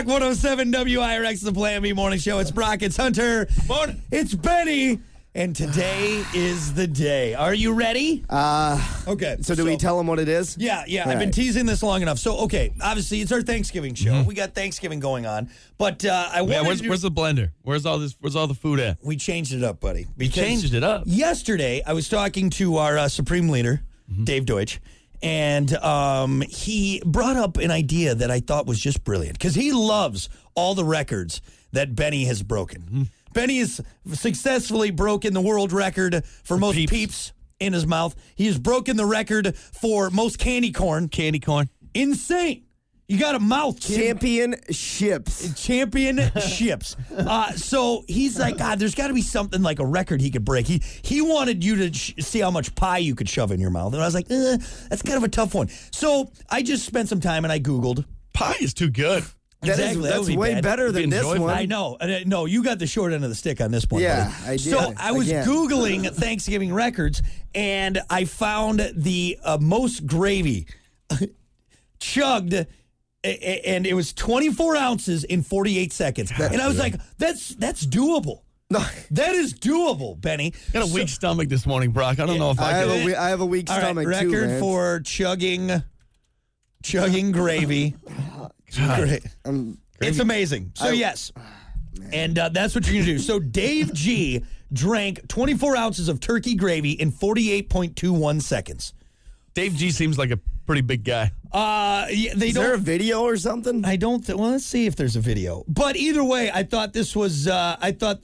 Rock 107 WIRX, the Plan B Morning Show. It's Brock, it's Hunter. Morning. It's Benny. And today is the day. Are you ready? Okay. So do we tell them what it is? Yeah. I've been teasing this long enough. So, okay, obviously it's our Thanksgiving show. We got Thanksgiving going on. But where's the blender? Where's all the food at? We changed it up, buddy. You changed it up. Yesterday, I was talking to our Supreme Leader, Dave Deutsch, and he brought up an idea that I thought was just brilliant because he loves all the records that Benny has broken. Benny has successfully broken the world record for most peeps in his mouth. He has broken the record for most candy corn. Insane. You got a mouth, kid. Championships. So he's like, God, there's got to be something like a record he could break. He wanted you to see how much pie you could shove in your mouth. And I was like, that's kind of a tough one. So I just spent some time and I Googled. Pie is too good. That's way better than this one. I know. No, you got the short end of the stick on this one. Yeah, buddy. I did. So I was Googling Thanksgiving records, and I found the most gravy chugged, and it was 24 ounces in 48 seconds. And I was like, that's doable. No. That is doable, Benny. I got a weak stomach this morning, Brock. I don't know if I have a weak stomach, record too, man. for chugging gravy. Great. It's amazing. So, yes. And that's what you're going to do. So, Dave G drank 24 ounces of turkey gravy in 48.21 seconds. Dave G seems like a pretty big guy. Is there a video or something? I don't. Well, let's see if there's a video. But either way, I thought this was. Oh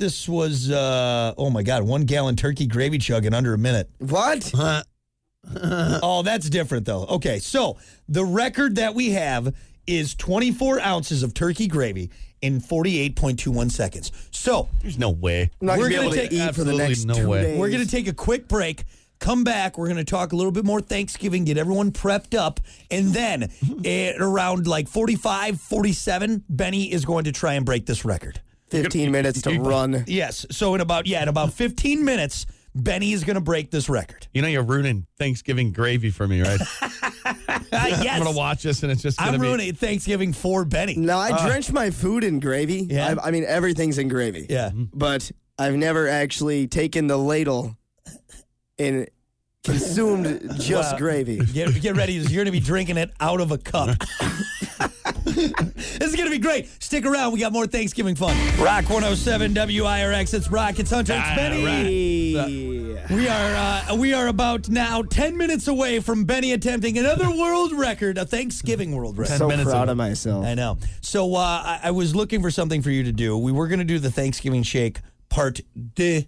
my God, 1 gallon turkey gravy chug in under a minute. What? Oh, that's different though. Okay, so the record that we have is 24 ounces of turkey gravy in 48.21 seconds. So there's no way. I'm not going to be able to eat for the next 2 days. We're going to take a quick break. Come back. We're going to talk a little bit more Thanksgiving, get everyone prepped up. And then at around like 45, 47, Benny is going to try and break this record. 15 minutes to run. Yes. So in about 15 minutes, Benny is going to break this record. You know you're ruining Thanksgiving gravy for me, right? Yes. I'm going to watch this, and it's just going to be... I'm ruining Thanksgiving for Benny. No, I drench my food in gravy. Yeah. I mean, everything's in gravy. Yeah. But I've never actually taken the ladle and consumed just gravy. Get ready. You're going to be drinking it out of a cup. This is going to be great. Stick around. We got more Thanksgiving fun. Rock 107 WIRX. It's Brock. It's Hunter. It's Benny. We are about now 10 minutes away from Benny attempting another world record, a Thanksgiving world record. So proud of myself. I know. So I was looking for something for you to do. We were going to do the Thanksgiving shake part deux.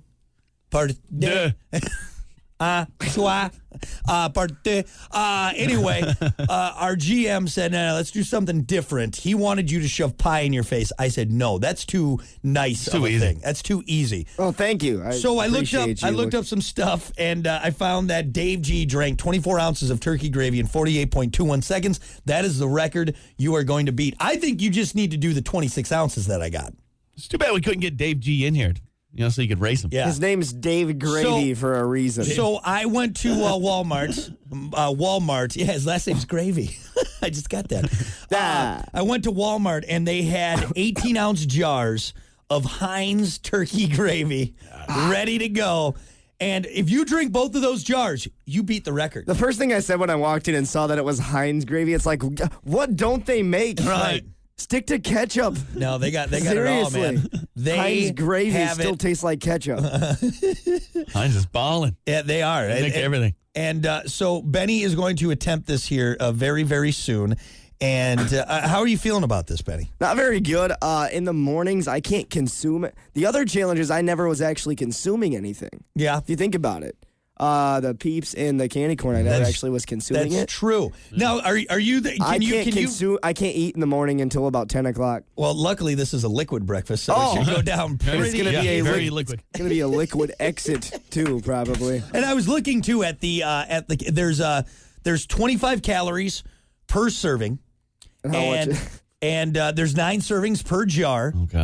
Anyway, our GM said, no, let's do something different. He wanted you to shove pie in your face. I said, no, that's too nice of a thing. That's too easy. Oh, thank you. I looked up some stuff, and I found that Dave G drank 24 ounces of turkey gravy in 48.21 seconds. That is the record you are going to beat. I think you just need to do the 26 ounces that I got. It's too bad we couldn't get Dave G in here. So you could race him. Yeah. His name's Dave Gravy for a reason. So I went to Walmart. Yeah, his last name's Gravy. I just got that. I went to Walmart, and they had 18-ounce jars of Heinz turkey gravy ready to go. And if you drink both of those jars, you beat the record. The first thing I said when I walked in and saw that it was Heinz gravy, it's like, what don't they make? Right. Stick to ketchup. No, they got it all, man. Heinz gravy still tastes like ketchup. Heinz is balling. Yeah, they are. They make everything. And so Benny is going to attempt this here very, very soon. And how are you feeling about this, Benny? Not very good. In the mornings, I can't consume it. The other challenges, I never was actually consuming anything. Yeah. If you think about it. The Peeps and the candy corn, I never actually was consuming it. That's true. Now, are you? I can't eat in the morning until about 10 o'clock. Well, luckly this is a liquid breakfast, so it should go down pretty. It's going to be very liquid. It's going to be a liquid exit too, probably. And I was looking too at the there's 25 calories per serving, and there's 9 servings per jar. Oh God.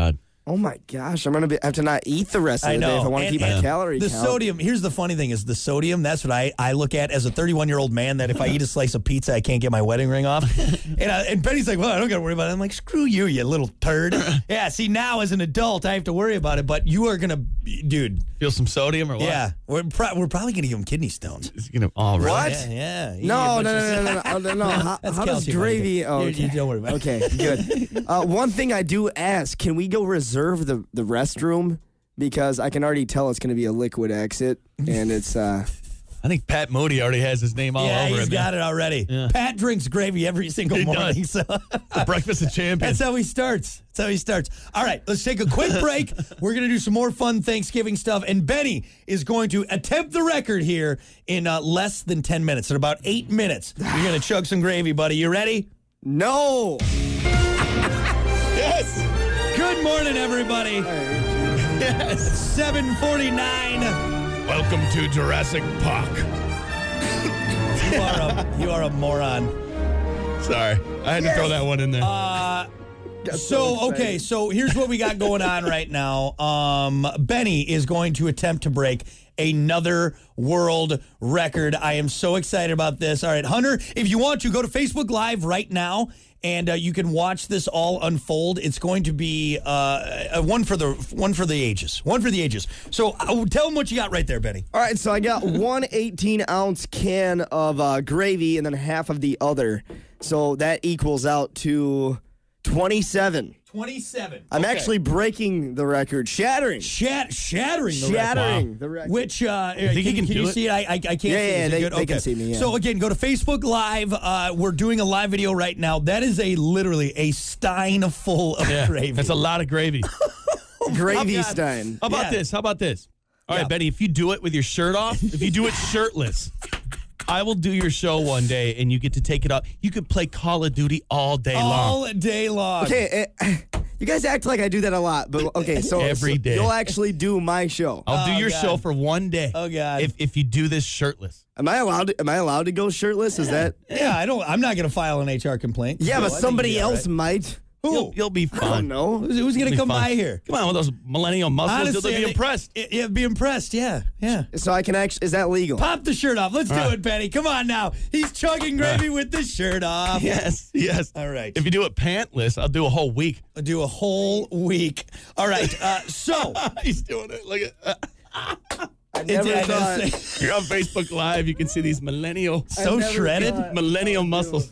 Oh my gosh, I'm gonna have to not eat the rest of the day if I want to keep my And calorie the count. sodium. Here's the funny thing: is the sodium. That's what I look at as a 31-year-old man. That if I eat a slice of pizza, I can't get my wedding ring off. and Benny's like, "Well, I don't got to worry about it." I'm like, "Screw you, you little turd." Yeah. See, now as an adult, I have to worry about it. But you are gonna, dude. Feel some sodium or what? Yeah, we're probably gonna give him kidney stones. It's gonna, oh, really? What? Yeah. No. How That's does calcium, gravy? honey. Oh, You don't worry about it. Okay, good. One thing I do ask: can we go reserve the restroom? Because I can already tell it's going to be a liquid exit, and it's. I think Pat Moody already has his name all Yeah, over he's it. got it already. Yeah. Pat drinks gravy every single He morning. does. So The breakfast of champions. that's how he starts. All right, let's take a quick break. We're going to do some more fun Thanksgiving stuff. And Benny is going to attempt the record here in less than 10 minutes. In about 8 minutes, you're going to chug some gravy, buddy. You ready? No. Yes. Good morning, everybody. Yes. 7:49. Welcome to Jurassic Park. You are a moron. Sorry. I had to throw that one in there. So here's what we got going on right now. Benny is going to attempt to break another world record. I am so excited about this. All right, Hunter, if you want to, go to Facebook Live right now, and you can watch this all unfold. It's going to be one for the ages. One for the ages. So tell them what you got right there, Benny. All right, so I got one 18-ounce can of gravy and then half of the other. So that equals out to 27. 27. I'm actually breaking the record, shattering Shattering the record. Shattering the record. Which think he can can do you it? see it? I can't see it. Yeah, Is it good? they can see me, yeah. So again, go to Facebook Live. We're doing a live video right now. That is literally a stein full of Yeah, gravy. that's a lot of gravy. Gravy Stein. How about Yeah. this? How about this? All Yeah. right, Benny, if you do it with your shirt off, if you do it shirtless, I will do your show one day and you get to take it off. You could play Call of Duty all day long. all day long. Okay, you guys act like I do that a lot, but okay, so Every day. you'll actually do my show. I'll do Oh, your God. show for one day. Oh, God. If you do this shirtless. Am I allowed to go shirtless? Is that? Yeah, I'm not going to file an HR complaint. Yeah, So but I think somebody you'll be all else right. might. Who? You'll be I don't fun. know. Who's going to Be come fun. by here? Come on, with those millennial muscles, Honestly, you'll be impressed. Yeah, be impressed. Yeah. So I can actually. Is that legal? Pop the shirt off. Let's do right. it, Benny. Come on now. He's chugging gravy with the shirt off. Yes, yes. All right. If you do it pantless, I'll do a whole week. I'll do a whole week. All right. So He's doing it. Look at I never it's- thought. You're on Facebook Live. You can see these millennial, so never shredded. thought- millennial muscles.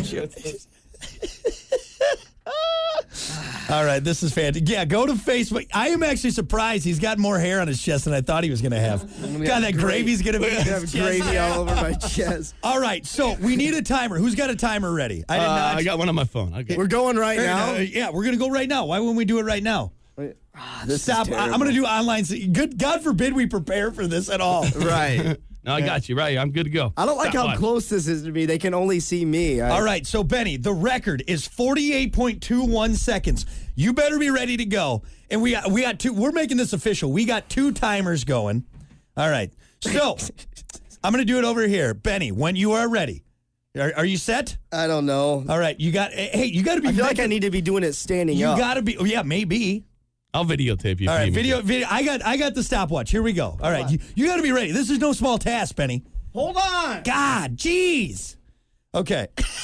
All right, this is fantastic. Yeah, go to Facebook. I am actually surprised he's got more hair on his chest than I thought he was going to have. God, that gravy's going to be in I have his gravy chest. all over my chest. All right, so we need a timer. Who's got a timer ready? I did not. I got one on my phone. Okay. We're going right now. Yeah, we're going to go right now. Why wouldn't we do it right now? This Stop. Is I'm going to do online. Good. God forbid we prepare for this at all. Right. No, I got you. Right. I'm good to go. I don't like how Stopwatch. close this is to me. They can only see me. All right, so Benny, the record is 48.21 seconds. You better be ready to go. And we got two. We're making this official. We got two timers going. All right, so I'm going to do it over here, Benny. When you are ready, are you set? I don't know. All right, you got. Hey, you got to be. I feel like I need to be doing it standing You up. got to be. Oh, yeah, maybe. I'll videotape you. All if right, you need me video. I got the stopwatch. Here we go. All right, you got to be ready. This is no small task, Benny. Hold on. God, jeez. Okay.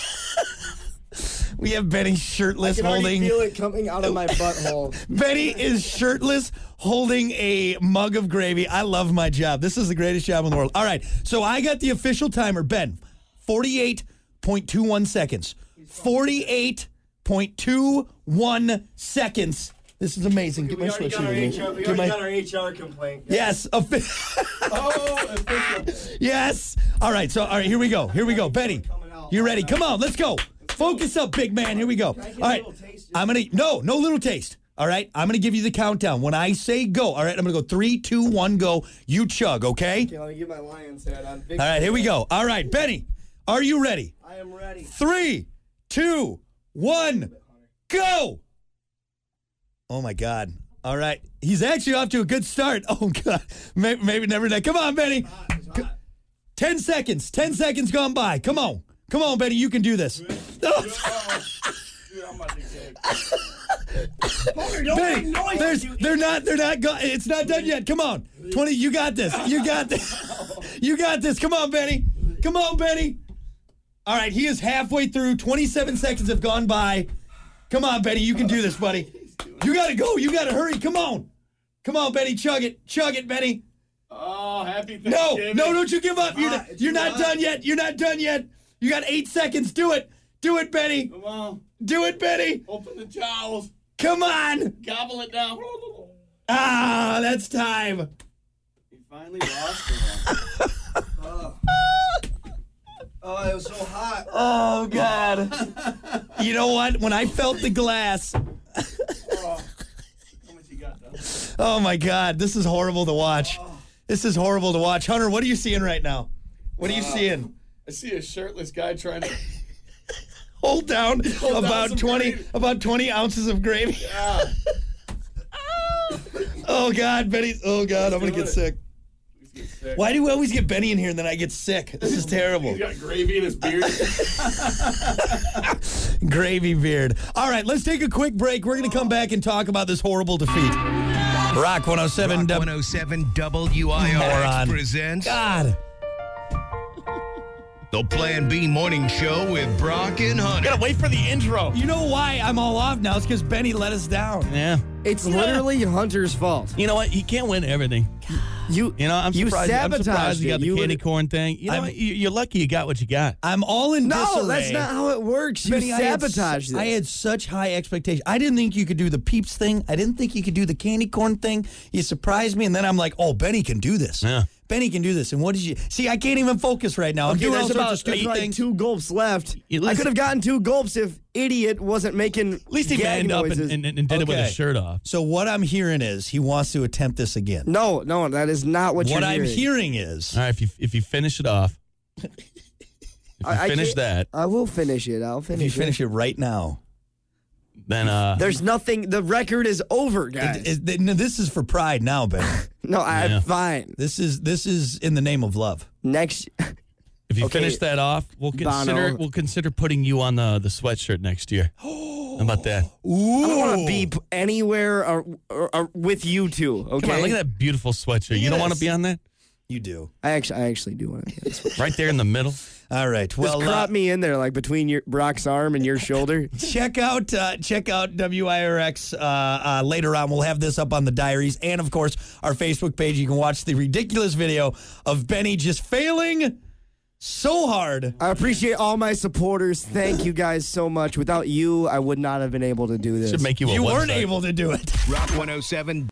We have Benny I shirtless can already holding. feel it coming out of my butthole. Benny is shirtless holding a mug of gravy. I love my job. This is the greatest job in the world. All right, so I got the official timer, Ben. 48.21 seconds. 48.21 seconds. This is amazing. Get my sweatshirt. Get my- our HR complaint. Yes. Yes. All right. So, all right, here we go. Here we go. Benny, you ready? Come on. Let's go. Focus up, big man. Here we go. All right. I'm going to, no little taste. All right. I'm going to give you the countdown. When I say go, all right, I'm going to go 3, 2, 1, go. You chug, okay? Okay, let me get my lion's head on. All right. Here we go. All right. Benny, are you ready? I am ready. 3, 2, 1, go. Oh, my God. All right. He's actually off to a good start. Oh, God. Maybe never. Come on, Benny. 10 seconds. 10 seconds gone by. Come on. Come on, Benny. You can do this. Benny, they're not it's not done yet. Come on. 20, you got this. You got this. You got this. Come on, Benny. Come on, Benny. All right, he is halfway through. 27 seconds have gone by. Come on, Benny. You can do this, buddy. You got to go. You got to hurry. Come on. Come on, Benny. Chug it. Chug it, Benny. Oh, happy Thanksgiving. No, don't you give up. You're not done yet. You're not done yet. You got 8 seconds. Do it. Do it, Benny. Come on. Do it, Benny. Open the jowls. Come on. Gobble it down. Ah, that's time. He finally lost the one. Oh, it was so hot. Oh, God. You know what? When I felt the glass. How much you got, though? Oh, my God. This is horrible to watch. This is horrible to watch. Hunter, what are you seeing right now? What are you seeing? I see a shirtless guy trying to Hold down about some 20 gravy. about 20 ounces of gravy. Yeah. Oh, God, Benny. Oh, God, I'm going to get sick. He's sick. Why do we always get Benny in here and then I get sick? This is terrible. He's got gravy in his beard. Gravy beard. All right, let's take a quick break. We're going to come back and talk about this horrible defeat. Rock 107. Rock 107 WIRX Moron. presents God. the Plan B Morning Show with Brock and Hunter. Gotta wait for the intro. You know why I'm all off now? It's because Benny let us down. Yeah. It's literally Hunter's fault. You know what? He can't win everything. You You know, I'm you surprised. I'm sabotaged surprised you got it. the You candy would- corn thing. You know, what? You're lucky you got what you got. I'm all in No, disarray. that's not how it works. You Benny, sabotaged I this. had such high expectations. I didn't think you could do the Peeps thing. I didn't think you could do the candy corn thing. You surprised me, and then I'm like, oh, Benny can do this. Yeah. Benny can do this. And what did you see? I can't even focus right now. I'm Okay, doing all there's sorts about of stupid like things. 2 gulps left. You I listen- could have gotten 2 gulps if idiot wasn't making At least he gag manned up noises. and did it with Okay. his shirt off. So what I'm hearing is he wants to attempt this again. No, that is not what, What you're I'm hearing. hearing is All right, if you finish it off, if you I finish can't- that, I will finish it. I'll if finish you it. finish it right now. then There's nothing. The record is over, guys. No, this is for pride now, Ben. No, I'm Yeah. fine. This is in the name of love. Next, if you Okay. finish that off, we'll Bono. consider putting you on the sweatshirt next year. How about that? Ooh. I don't want to be anywhere or with you two. Okay, Come on, look at that beautiful sweatshirt. You don't want to Yes. be on that? You do. I actually do want to. Right there in the middle. All right. Just Well, crop me in there, like between your Brock's arm and your shoulder. check out WIRX later on. We'll have this up on the diaries and, of course, our Facebook page. You can watch the ridiculous video of Benny just failing so hard. I appreciate all my supporters. Thank you guys so much. Without you, I would not have been able to do this. Should make you a You weren't website. able to do it. Rock 107